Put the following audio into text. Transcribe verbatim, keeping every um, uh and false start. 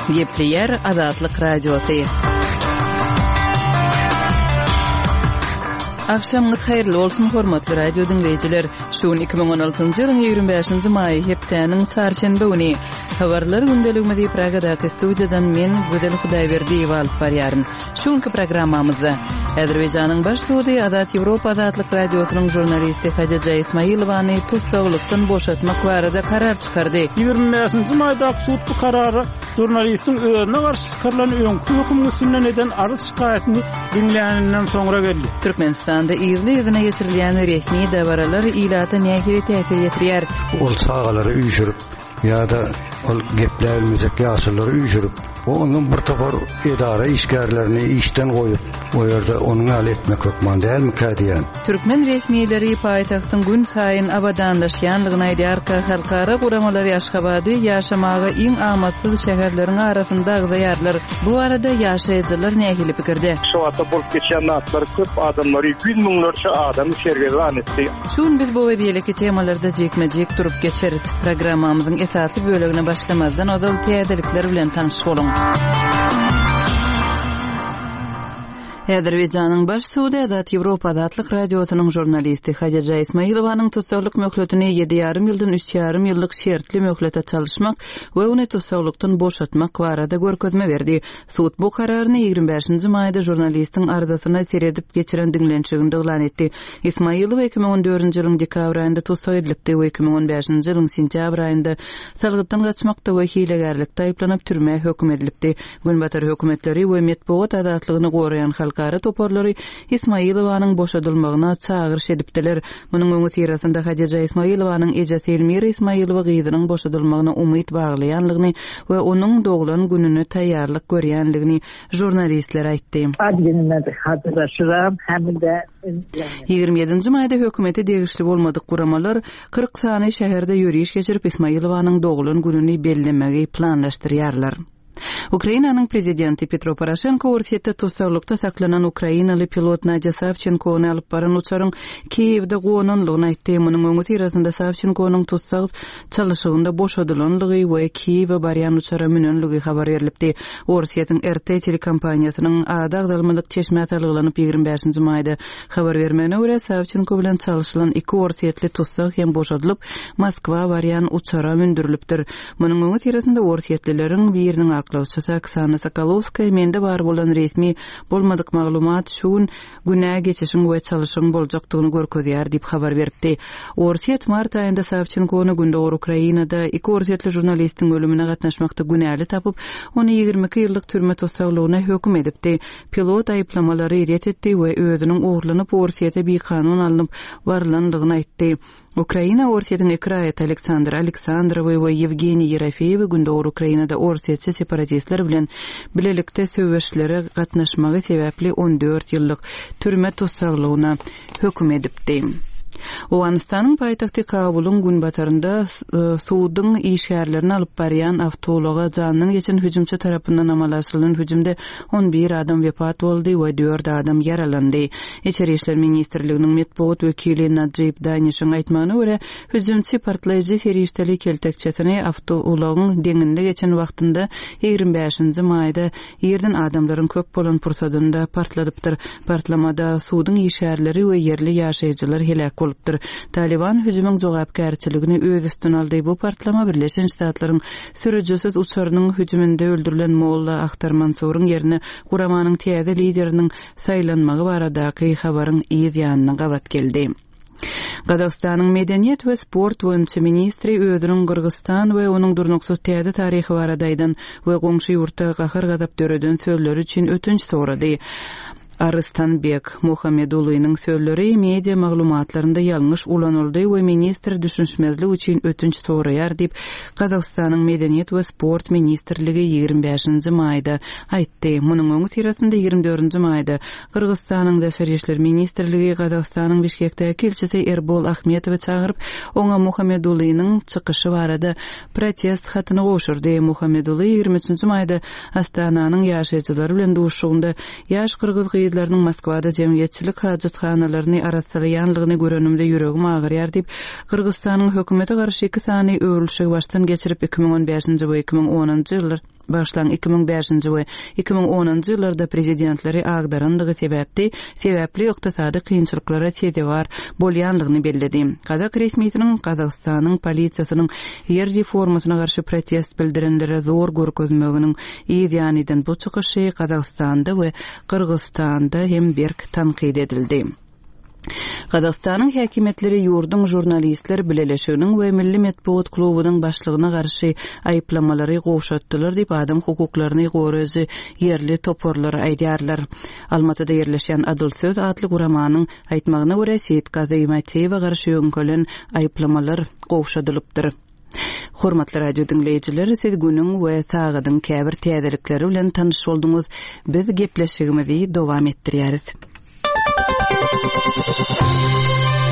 Gepleyer Azatlyk Radiosu. Akşamlyk hayrly bolsun hormatly radio dinleyijiler. Şuun iki bin on altyncı ýylyň ýigirme beşinji maý hepdeniň çarşembe güni habarlar gündeligimizi Pragada studiýadan men Güzel Hudaýberdi alyp barýaryn. Şuňky programmamyzda Azerbaýjanyň baş sudy Azat Ýewropa Azatlyk Radiosynyň jurnalisti Hadija Ismailowany tutsagylykdan boşatmak barada karar çykardy. ýygrime beşinji maýda sud bu karary jurnalistiň özüne garşy çykarylan öňkü höküm üstünden eden arz şikaýatyny dinleýäninden soňra geldi. Türkmenistanda ýyly ýygyna geçirilýän resmi dawaralar ilata nähili täsir ýetirýär. Ol sagalary üýşürip ýa-da ol geplerimize ýaşylary üýşürip onun bir topar idare işgärlerini işten goýup o ýerde onuň aly etmek hukman dälmi kädiýän. Türkmen resmiýetleri paýtagtyň gün saýyn abadanlaşýanlygyna aýdýar ka halkara guramalary Aşgabaty ýaşamaga iň amatsyz şäherleriň arasynda ýarlar. Bu arada ýaşaýjylar nähili pikirde. Şu wagtda bolup geçýän natlar köp adamlary yüz miňlerçe adam şergerlan etdi. Şun biz bu wedeleki temalarda jekmejek durup geçerit. Programmamyzyň esasy bölegine başlamazdan ozal täzelikler bilen tanyşyp bolun. Azerbaýjanyň baş sudy Azat Ýewropa Azatlyk Radiosynyň jurnalisti Hadija Ismailowanyň tutsaglyk möhletini ýedi ýarym ýyldan üç ýarym ýyllyk şertli möhlete çalyşmak we ony tutsaglykdan boşatmak barada görkezme berdi. Sud bu kararyny ýygrime beşinji maýda jurnalistiň arzasyna seredip geçiren dinlençiginde elan etdi. Ismailow iki bin on dördünji ýylyň dekabr aýynda tutsak edilipdi we iki bin on beşinji ýylyň sentyabr aýynda salgytdan gaçmakda we hilegerlikde aýplanyp türme höküm edilipdi. Günbatar hökümetleri we medeniýet azatlygyny goraýan Kara toparlary Ismailowanyň boşadylmagyna çağırış edipdiler. Munyň öňü sirasynda Hadija Ismailowanyň ejesi Elmir Ismailowa gyzynyň boşadylmagyna umyt baglaýanlygyny we onuň doglan gününe taýýarlyk görýänligini jurnalistler aýtdy. ýygrime ýedinji maýda hökümeti degişli bolmadyk guramalar kırk sany şäherde ýürüýüş geçirip Ismailowanyň doglan gününi bellemegi planlaşdyrýarlar. Ukrainanyň prezidenti Petro Poroshenko Orsetde tutsaglykda saklanan Ukrainaly pilot Nadya Savchenkony alyp baran uçaryň Kiýewde gonanlygyny aýtdy. Munyň öňü sirasynda Savchenkonyň tutsag çalyşygynda boşadylanlygy we Kiýewe barýan uçara münenligi habar berilipdi. Orsetdiň R T telekompaniýasynyň ada agdalmalyk çeşme atalygylanyp ýygrime beşinji maýda habar bermegine görä Savchenko bilen çalyşylan iki orsetli tutsag hem boşadylyp Moskwa barýan uçara mündürilipdir. Munyň öňü sirasynda orsetlileriň biriniň aklawçysy Oksana Sokolovskaya mende bar bolan resmi bolmadyk maglumat şuň günä geçişiň we çalyşyň boljakdygyny görkezýär diýip habar beripdi. Orset mart aýynda Savchenkony günde Ukrainada iki orsetli jurnalistiň ölümine gatnaşmakda günäli tapyp, ony ýygrime iki ýyllyk türme tutsaglygyna höküm edipdi. Pilot aýyplamary ret etdi we özüniň uğurlanyp Orsete bir kanun alınıp varlanlygyny aýtdy. Ukraina Orsetiň iki raýat Aleksandr Aleksandrowy we Yevgeniy Yerofeýew günde Ukrainada orsetçi separatistler bilen bilelikde söwüşlere gatnaşmagy sebäpli on dört ýyllyk türme tutsaglygyna höküm edipdi. Owganistanyň paýtagty Kabulyň günbatarynda suwdyň işgärlerini alyp barýan awtologa janyny geçen hüjümçi tarapyndan amalaşylan hüjümde on bir adam wepat boldy we dört adam yaralandy. İçeri işler ministrliginiň medeniýet wekili Najib Danişiň aýtmagyna görä, hüjümçi partlaýjy ferişteli keltekçesini awtologyň deňinde geçen wagtynda ýygrime beşinji maýda ýerden adamlaryň köp bolan pursadynda partladypdyr. Partlamada suwdyň işgärleri we ýerli ýaşaýjylar helak bolupdyr. Taliban hüjümüň jogapkärçiligini öz üstüne aldy. Bu partlama Birleşen Ştatlaryň sürüjüsiz uçarynyň hüjüminde öldürilen Molla Ahtar Mansuryň ýerine guramanyň täze lideriniň saýlanmagy baradaky habaryň iýiz ýanyna gabat geldi. Gazakstanyň medeniýet we sport boýunça ministri özüniň Kyrgyzstan we onuň durnuksyz täze taryhy baradaýdan we goňşy ýurtda gahyr gadap döreden sözleri üçin ötünç sorady. Arıstanbek Muhammedulynyň sözleri media maglumatlarynda ýalňyş ulanyldy we ministr düşünşmezlik üçin ötünç soraýar diýip Gazakstanyň medeniýet we sport ministrligi ýygrime beşinji maýda aýtdy. Munyň öňü sirasynda ýygrime dördünji maýda Kyrgyzstanyň daşary işler ministrligi Gazakstanyň Bişkekdäki elçisi Erbol Ahmetowy çagyryp, oňa Muhammedulynyň çykyşı barada protest hatyny goşurdy. Muhammeduly ýygrime üçinji maýda Astananyň ýaşaýjylary bilen duşugynda ýaş kyrgyz şeýdleriniň Moskwada jemgyýetçilik hajathanalaryny arasalaýanlygyny görenimde ýüregim agyrýar diýip Kyrgyzstanyň hökümeti garşy iki sany öwrülşigi baştan geçirip iki ming on beşinji we iki ming onunjy ýyllar başlan iki ming beşinji we iki ming onunjy ýyllarda prezidentleri agdarandygy sebäpli sebäpli ykdysady kynçylyklara tedewar bolýanlygyny belledi. Kazak resmiýetiniň Kazakstanyň polisiýasynyň ýer reformasyna garşy protest bildirenlere zor görkezmeginiň ýa-da bu çykyşy Kazakstanda we Kyrgyzstanda hem berk tanqid edildi. Kazakstanyň häkimetleri ýurdun jurnalistler bileleşiginiň we Milli Medeniýet klubynyň başlygyna garşy aýyplamary goşatdylar diýip adam hukuklaryny gorazy ýerli toporlar aýdýarlar. Almatyda ýerleşen Adıl Söz adly guramanyň aýtmagyna görä Seyit Gazymatýewe garşy ýönkelen aýyplamalar goşadylypdyr. Hormatly radio dinleýijiler, siz günüň we tagydyň käbir täzelikleri bilen tanyş bolduňyz. Biz gepleşigimizi dowam etdirýäris.